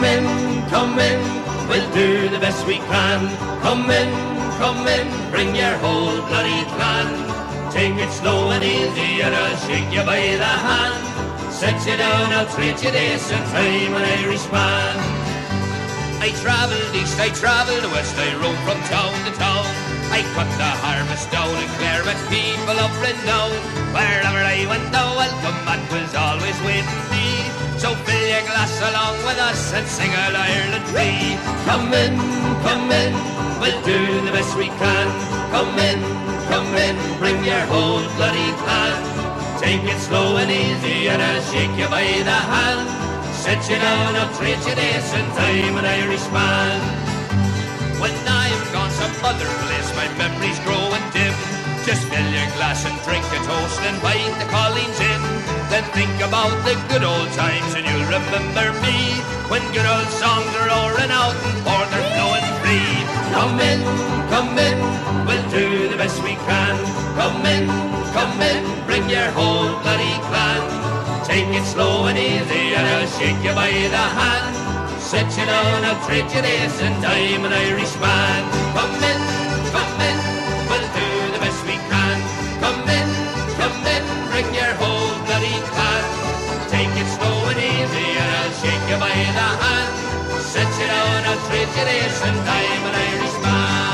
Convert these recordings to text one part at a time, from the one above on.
come in, we'll do the best we can. Come in, bring your whole bloody clan. Take it slow and easy and I'll shake you by the hand. Set you down, I'll treat you this and I'm an Irishman. I travelled east, I travelled west, I rode from town to town. I cut the harvest down in Clare with people of renown. Wherever I went, the welcome mat was always waiting me. So fill your glass along with us and sing All Ireland free. Come in, we'll do the best we can. Come in, bring your whole bloody clan. Take it slow and easy and I'll shake you by the hand. Set you down, I'll treat you this and I'm an Irishman. When I'm gone some other place, my memories grow and dim. Just fill your glass and drink a toast and bite the Colleen's in. Then think about the good old times and you'll remember me. When good old songs are roaring out and porn are flowing free. Come in, we'll do the best we can. Come in, bring your whole bloody clan. Take it slow and easy and I'll shake you by the hand. Set you down, I'll treat you this and I'm an Irishman. Come in, we'll do the best we can. Come in, bring your whole bloody clan. Take it slow and easy and I'll shake you by the hand. Set you down, I'll treat you this and I'm an Irishman.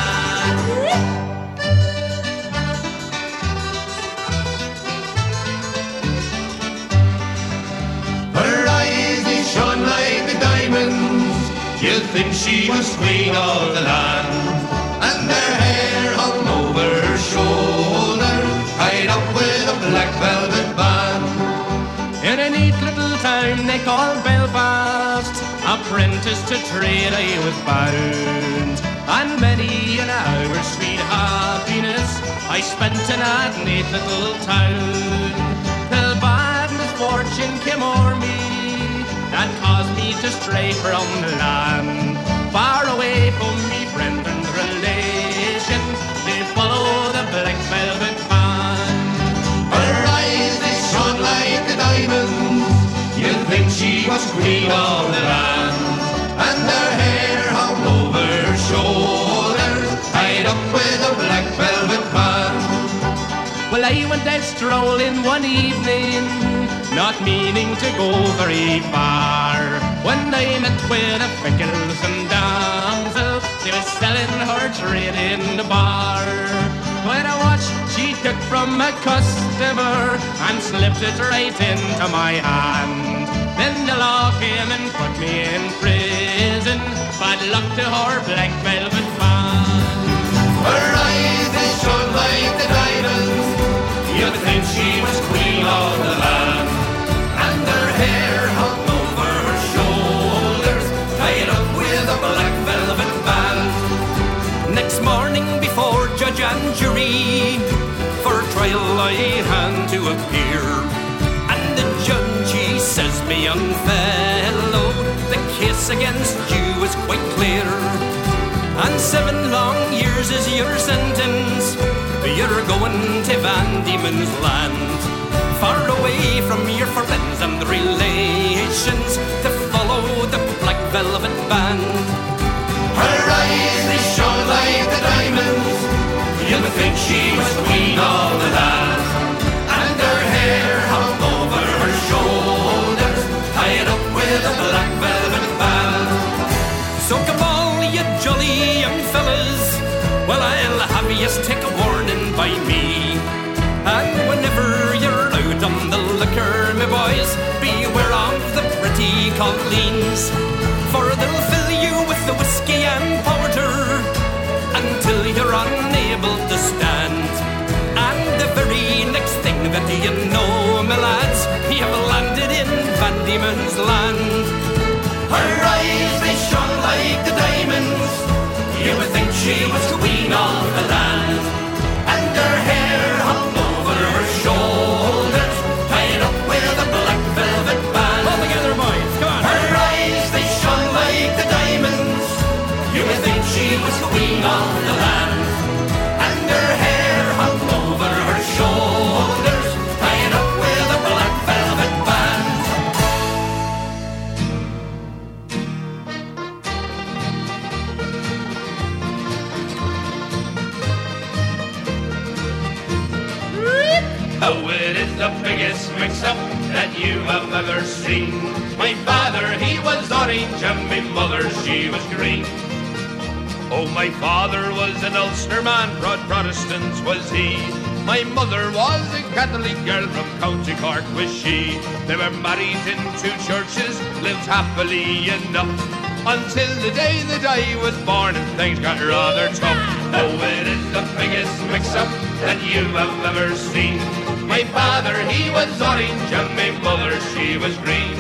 Her eyes, they shone like the diamonds. You'd think she was queen of the land. And her hair hung over her shoulder, tied up with a black velvet band. In a neat little town they called Belfast, apprentice to trade I was bound. And many an hour's sweet happiness I spent in that neat little town. Till bad misfortune came o'er me, that caused me to stray from the land. Far away from me friends and relations, they follow the black velvet band. Her eyes, they shone like the diamonds. You'd think she was queen of the land. And her hair hung over her shoulders, tied up with a black velvet band. Well, I went out strolling one evening, not meaning to go very far, when I met with a Fickelson damsel. She was selling her trade in the bar. When I watched, she took from a customer and slipped it right into my hand. Then the law came and put me in prison. Bad luck to her black velvet band. Her eyes, they shone like the diamonds. You'd think she was queen of the land. And her hair hung over her shoulders, tied up with a black velvet band. Next morning before judge and jury, for trial I had to appear. And the judge, he says, me young fellow, the case against you is quite clear. And 7 long years is your sentence. You're going to Van Diemen's Land, far away from your friends and relations, to follow the black velvet band. Her eyes, they shone like the diamonds. You'd think she was queen of the land. And her hair hung over her shoulders, tied up with a black velvet band. So come all you jolly young fellas, well, I'll have you take a warning by me. And whenever you're out on the liquor, my boys, beware of the pretty Colleens, for they'll fill you with the whiskey and porter until you're unable to stand. And the very next thing that you know, my lads, you've landed in Van Diemen's Land. Her eyes, they shone like the diamonds. You would think she was queen of the land. And her hair hung over her shoulders, tied up with a black velvet band. All together, boys, come on. Her eyes, they shone like the diamonds. You would think she was queen of the land. And her hair the biggest mix-up that you have ever seen. My father, he was orange, and my mother, she was green. Oh, my father was an Ulster man, proud Protestant was he. My mother was a Catholic girl from County Cork was she. They were married in two churches, lived happily enough, until the day that I was born and things got rather tough. Oh, it is the biggest mix-up that you have ever seen. My father, he was orange, and my mother, she was green.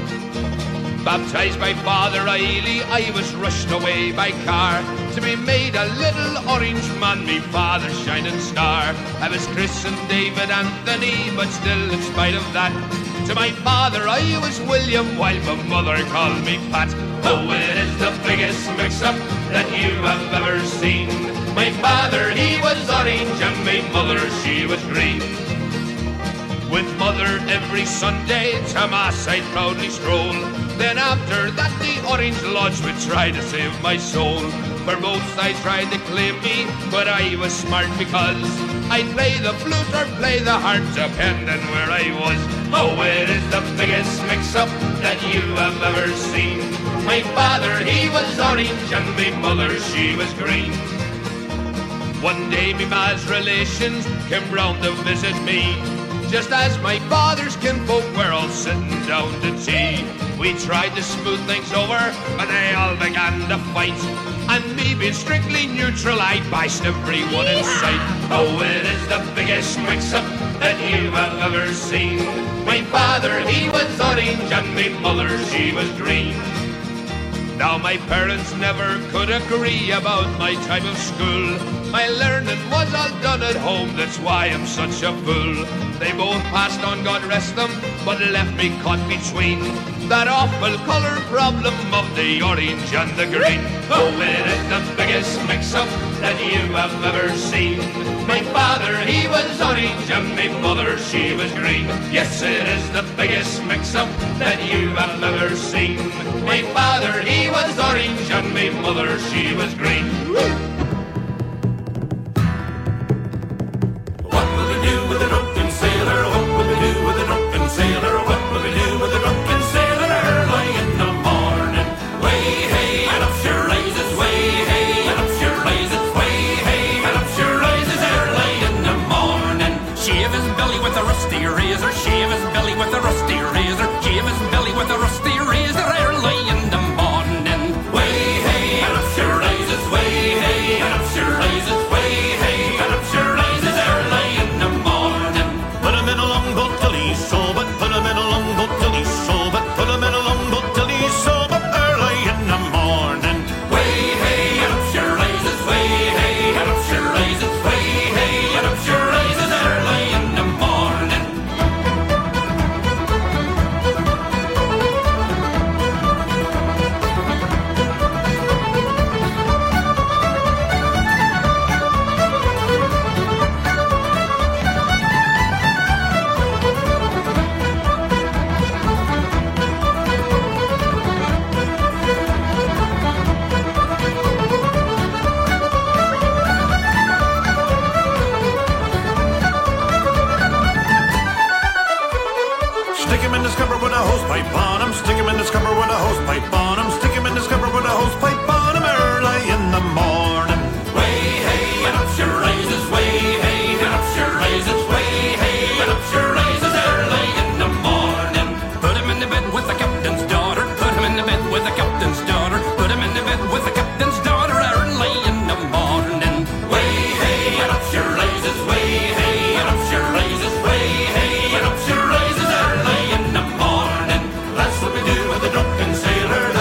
Baptised by Father Riley, I was rushed away by car to be made a little orange man, me father's shining star. I was christened David Anthony, but still in spite of that, to my father I was William, while my mother called me Pat. Oh, it is the biggest mix-up that you have ever seen. My father, he was orange, and my mother, she was green. With mother every Sunday to Mass I'd proudly stroll. Then after that the Orange Lodge would try to save my soul. For both sides tried to claim me, but I was smart because I'd play the flute or play the harp, depending where I was. Oh, it is the biggest mix-up that you have ever seen. My father, he was orange, and my mother, she was green. One day me ma's relations came round to visit me, just as my father's kinfolk were all sitting down to tea. We tried to smooth things over, but they all began to fight, and me being strictly neutral, I bashed everyone in sight. Oh, it is the biggest mix-up that you have ever seen. My father, he was orange, and my mother, she was green. Now my parents never could agree about my time of school. My learning was all done at home, that's why I'm such a fool. They both passed on, God rest them, but left me caught between that awful colour problem of the orange and the green. Oh, it is the biggest mix-up that you have ever seen. My father, he was orange, and my mother, she was green. Yes, it is the biggest mix-up that you have ever seen. My father, he was orange, and my mother, she was green. What will we do with a drunken sailor? What will we do with a drunken sailor? What will we do with a drunken sailor early in the morning? Way hey, and up she rises, way hey, and up she rises, way hey, and up she rises early in the morning. Shave his belly with a rusty razor, shave his belly with a rusty razor, shave his belly with a rusty razor early in the morning. Way hey, and up she rises, way hey, and up she rises, way hey, and up she rises early in the morning. Put him in a longboat till he's sober, put him in a longboat till he's sober, put him in a longboat till he's sober early in the morning. Way hey, and up she rises, way hey, and up she rises, way hey, and up she rises early in the morning. Stick him in the scupper with a hosepipe on him. Stick him in the scupper with a hosepipe on him. Stick him in the scupper with a hosepipe on him early in the morning. Way hey, and up she rises, way hey, and up she rises, way hey, and up she rises early in the morning. Put him in the bed with the captain's daughter, put him in the bed with the captain's daughter, put him in the bed with the captain's daughter early in the morning. Way hey, and up she rises, way hey, and up she rises, way hey, and up she rises early in the morning. That's what we do with the drunken sailor.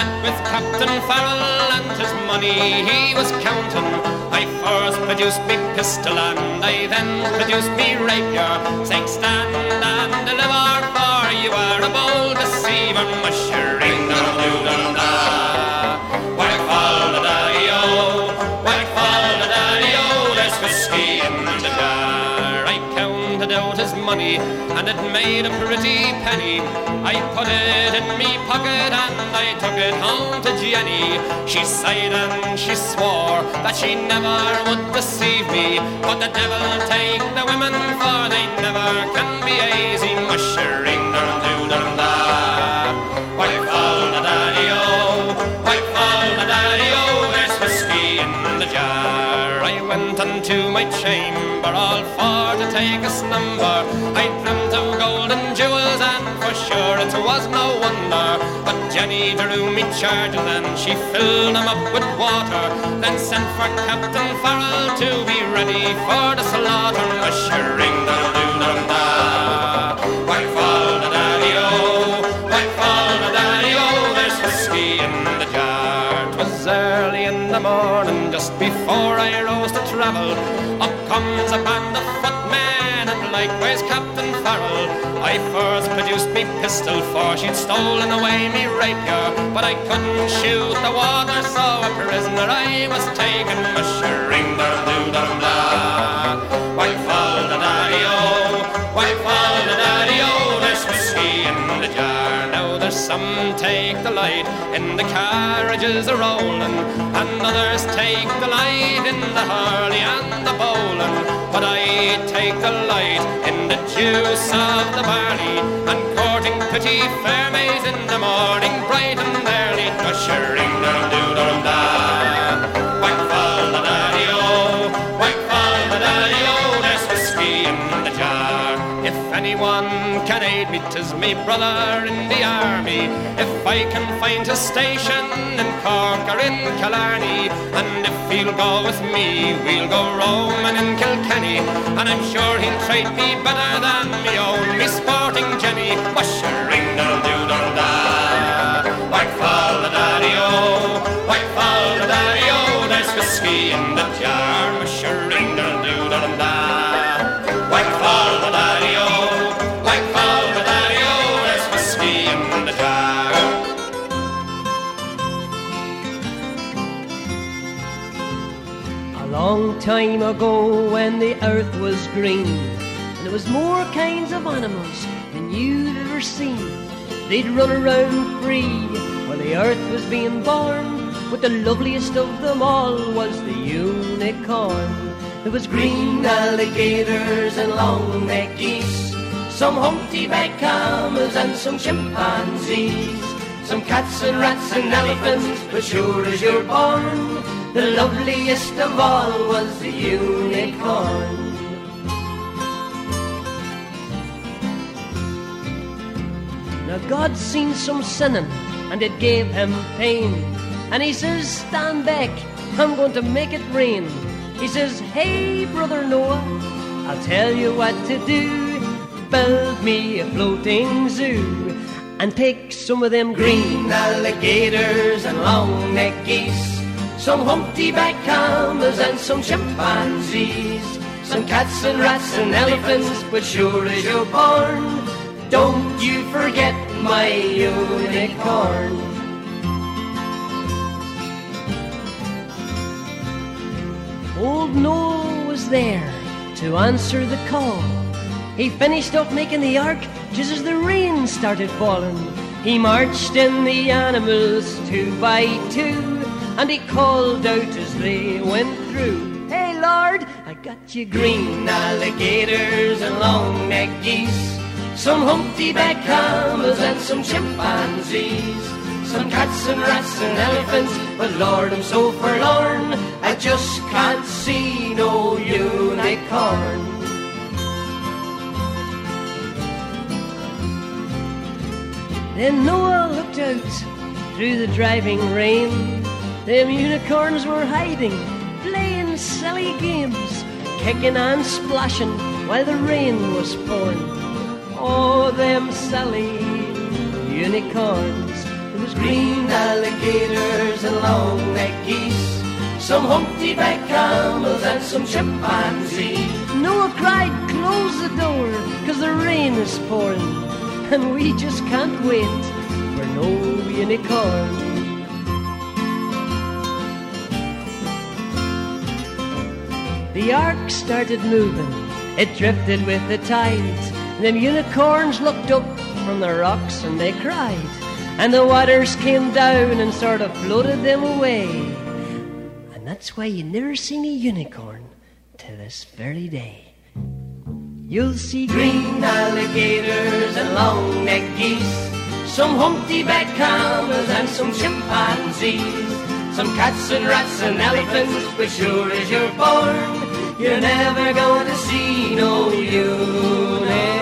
sat with Captain Farrell and his money he was counting. I first produced me pistol and I then produced me rapier, saying stand and deliver, for you are a bold deceiver. Mushering da-doo-dum-da, whack fall da daddy-o, whack fall da daddy-o, there's whiskey in the jar. I counted out his money and it made a pretty penny. I put it in me pocket and I took it home to Jenny. She sighed and she swore that she never would deceive me, but the devil take the women, for they never can be easy. Mushering da-doo-dum-da, whack fall da daddy-o, whack fall da daddy-o, there's whiskey in the jar. I went unto my chamber all for to take a slumber. I dreamt of gold and jewels, and for sure it was no wonder. But Jenny drew me charges and she filled them up with water, then sent for Captain Farrell to be ready for the slaughter. Mushering da-doo-dum-da, whack fall da daddy-o, whack fall da daddy-o, there's whiskey in the jar. 'Twas early in the morning, just before I rose to travel, up comes a band of footmen and likewise Captain Farrell. I first produced me pistol, for she'd stolen away me rapier, but I couldn't shoot the water, so a prisoner I was taken. Mushering da-doo-dum-da, whack fall da daddy-o, whack fall da daddy-o, there's whiskey in the jar. Now there's some take delight in the carriages a-rolling, and others take delight in the hurley and the bowling, but I take delight in the juice of the barley, and courting pretty fair maids in the morning bright and early. Mushering da-doo-dum-da, whack fall da daddy-o, whack fall da daddy-o, there's whiskey in the jar. If anyone can aid me, 'tis me brother in the army. If I can find his station in Cork or in Killarney, and if he'll go with me, we'll go roaming in Kilkenny, and I'm sure he'll treat me better than me own, me sporting Jenny. Mushering da-doo-dum-da, whack fall da daddy-o, whack fall da daddy-o, there's whiskey in the jar. Mushering da-doo-dum-da, whack fall da daddy-o, whack fall da daddy-o, there's whiskey in the jar. A long time ago, when the earth was green, and there was more kinds of animals than you'd ever seen, they'd run around free while the earth was being born, but the loveliest of them all was the unicorn. There was green alligators and long-necked geese, some humpty-backed camels and some chimpanzees, some cats and rats and elephants, but sure as you're born, the loveliest of all was the unicorn. Now God seen some sinning and it gave him pain, and he says, stand back, I'm going to make it rain. He says, hey brother Noah, I'll tell you what to do. Build me a floating zoo and take some of them green alligators and long-necked geese, some humpty-backed camels and some chimpanzees, some cats and rats and elephants, but sure as you're born, don't you forget my unicorn. Old Noah was there to answer the call. He finished up making the ark just as the rain started falling. He marched in the animals 2 by 2, and he called out as they went through, hey Lord, I got you green alligators and long-necked geese, some humpty-backed camels and some chimpanzees, some cats and rats and elephants, but Lord, I'm so forlorn, I just can't see no unicorn. Then Noah looked out through the driving rain. Them unicorns were hiding, playing silly games, kicking and splashing while the rain was pouring. Oh, them silly unicorns, was green alligators and long-necked geese, some humpty-back camels and some chimpanzees. Noah cried, close the door, 'cause the rain is pouring, and we just can't wait for no unicorn. The ark started moving, it drifted with the tides. Them unicorns looked up from the rocks and they cried, and the waters came down and sort of floated them away. And that's why you never seen a unicorn to this very day. You'll see green alligators and long-necked geese, some humpty-back camels and some chimpanzees, some cats and rats and elephants, but sure as you're born, you're never gonna see no unicorn.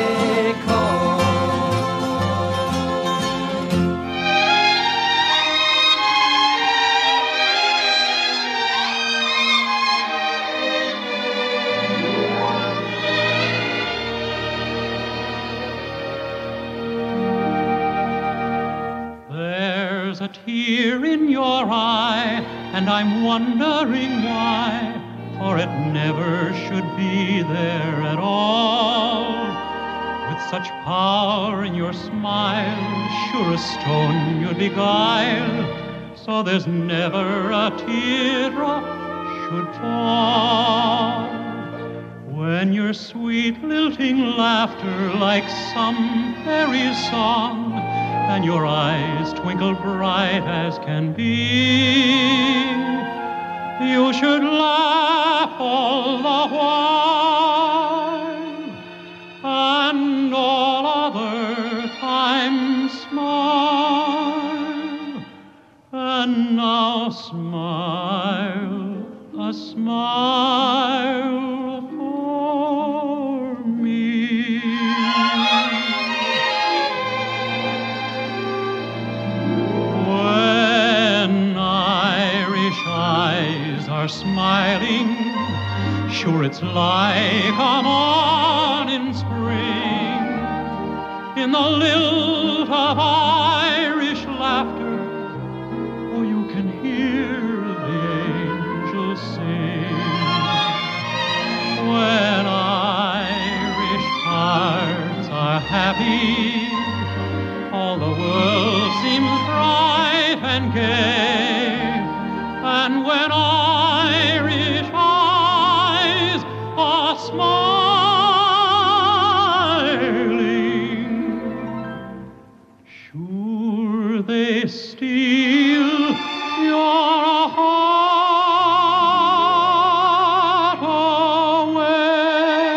There's a tear in your eye, and I'm wondering why, for it never should be there at all. With such power in your smile, sure a stone you'd beguile, so there's never a teardrop should fall. When your sweet lilting laughter like some fairy song, and your eyes twinkle bright as can be, you should laugh all the while, and all other times smile. And now smile, a smile for me. When Irish eyes are smiling, sure it's like a morning spring. In the lilt of Irish laughter, oh, you can hear the angels sing. When Irish hearts are happy, all the world seems bright and gay. And when Irish eyes are smiling, sure they steal your heart away.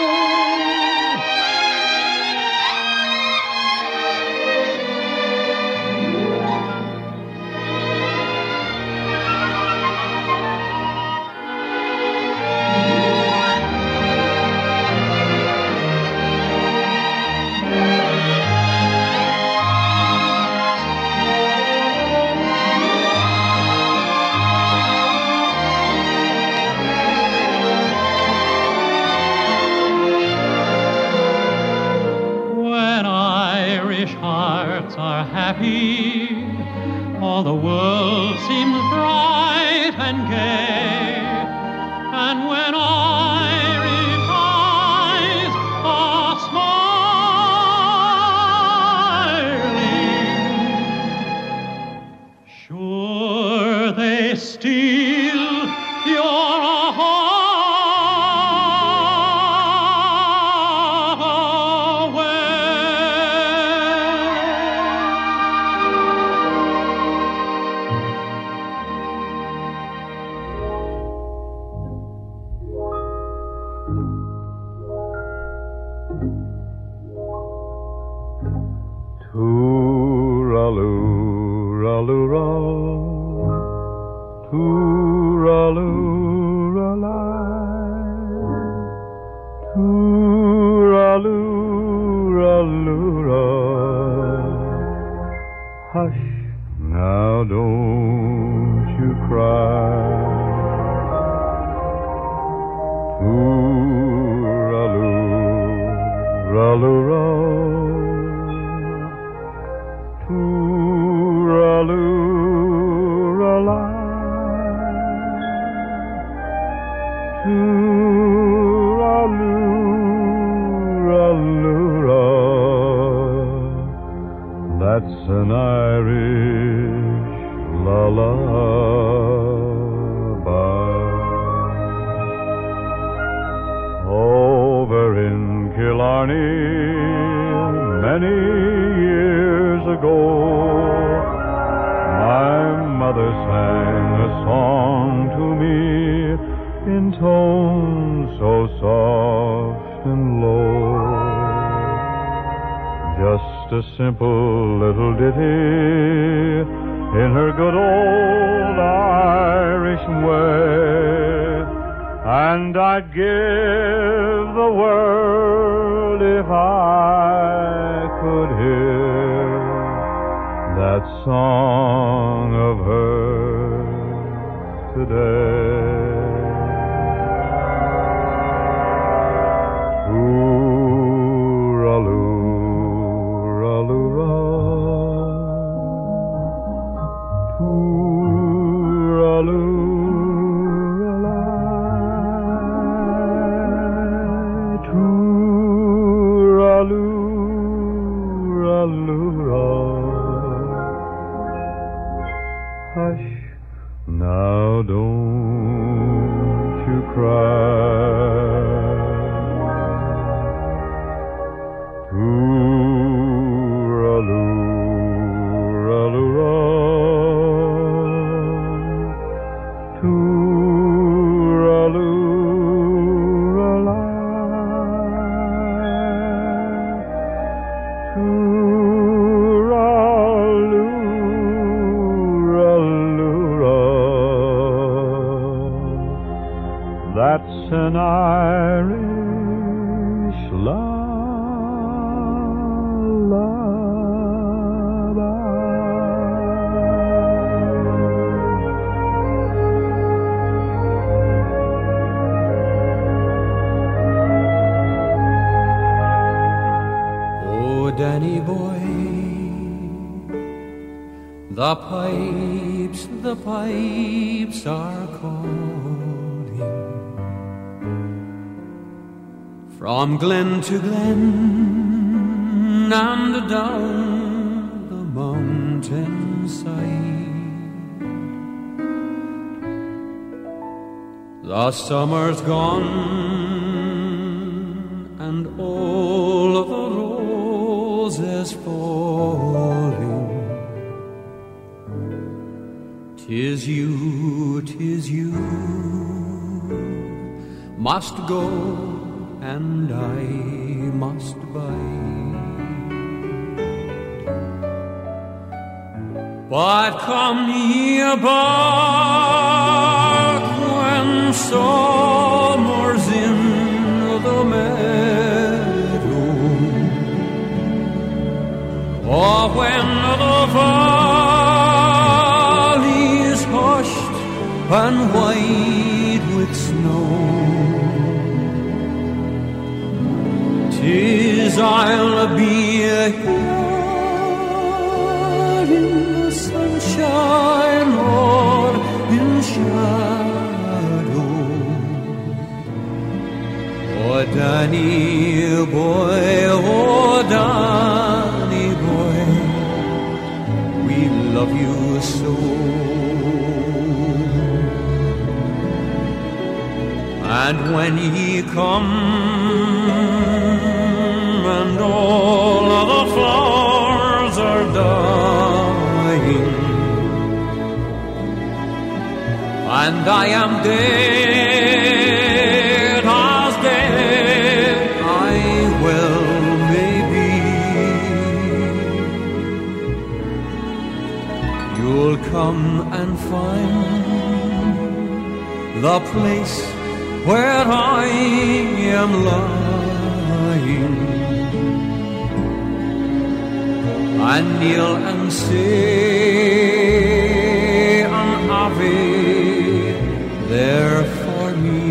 When Irish hearts are happy, all the world seems bright and gay. And when Irish eyes are smiling, sure they steal your heart away. Tooraloo-raloo-ra, tooraloo-ra-lie, tooraloo-raloo-ra. Hush, now don't you cry. Tooraloo-raloo-ra, Over in Killarney, many years ago, my mother sang a song to me in tones so soft and low. Just a simple little ditty in her good old Irish way, and I'd give the world if I could hear that song of hers today. Hush, now don't you cry. Tooraloo-ra-loo-ra, tooraloo-ra-la, that's an Irish lullaby. Oh, Danny boy, the pipes are calling. From glen to glen and down the mountainside, the summer's gone and all of the roses falling. 'Tis you must go and I must bide. But come ye back when summer's in the meadow, or when the valley's hushed and white with snow. 'Tis I'll be here in the sunshine or in shadow. Oh, Danny boy, we love you so. And when ye come and all of the flowers are dying, and I am dead as dead I well may be, you'll come and find the place where I am lying, and kneel and say an Ave there for me,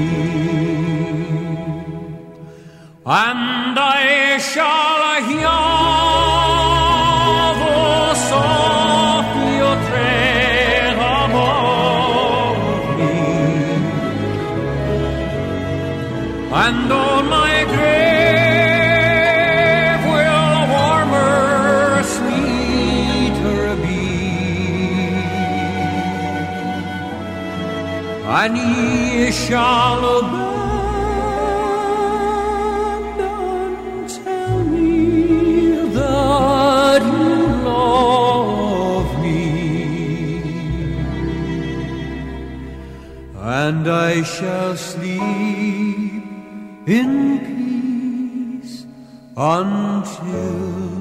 and I shall hear the softly tread above me, and on my grave will warmer, sweeter be. and ye shall abandon. Tell me that you love me, and I shall sleep in peace until